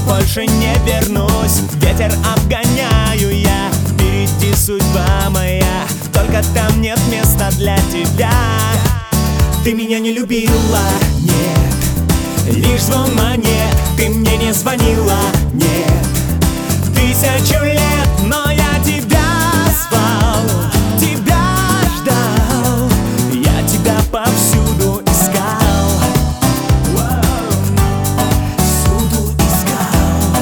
больше не вернусь. Ветер обгоняю я, впереди судьба моя, только там нет места для тебя. Ты меня не любила, нет, лишь звон монет. Ты мне не звонила, нет, 1000 лет, но я тебя звал, тебя ждал, я тебя повсюду искал, всюду искал,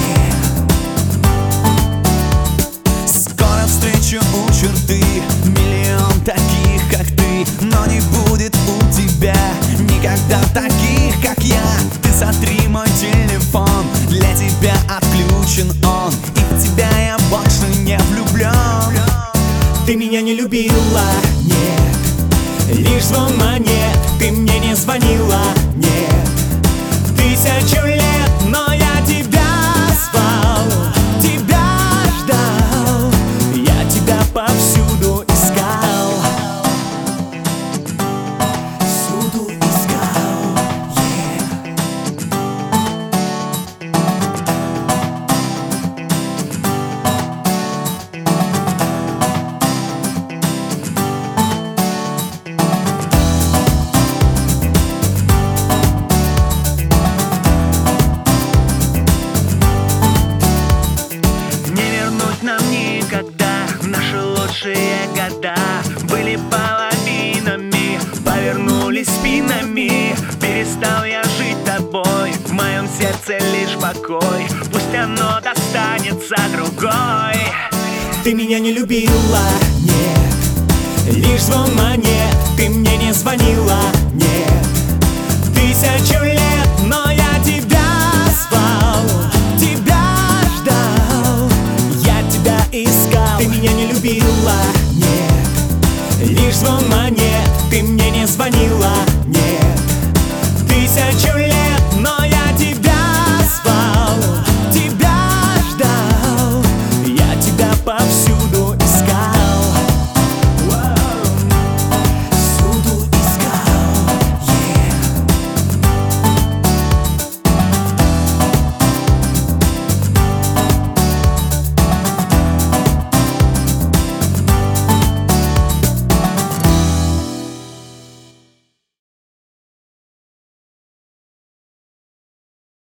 Скоро встречу у черты миллион таких, как ты, но не будет у тебя никогда таких, как я. Ты сотри мой телефон, для тебя отключен он, и в тебя я больше не влюблен. Ты меня не любила, нет, лишь звон монет. Ты мне не звонила, нет, 1000 лет, но я тебя звал, тебя ждал, я тебя повсюду искал, всюду искал, нам никогда. Наши лучшие года были половинами, повернулись спинами. Перестал я жить тобой, в моем сердце лишь покой, пусть оно достанется другой. Ты меня не любила, нет, лишь звон монет. Ты мне не звонила, нет, 1000 лет, но я тебя звал, тебя ждал, я тебя искал. Ты меня не любила,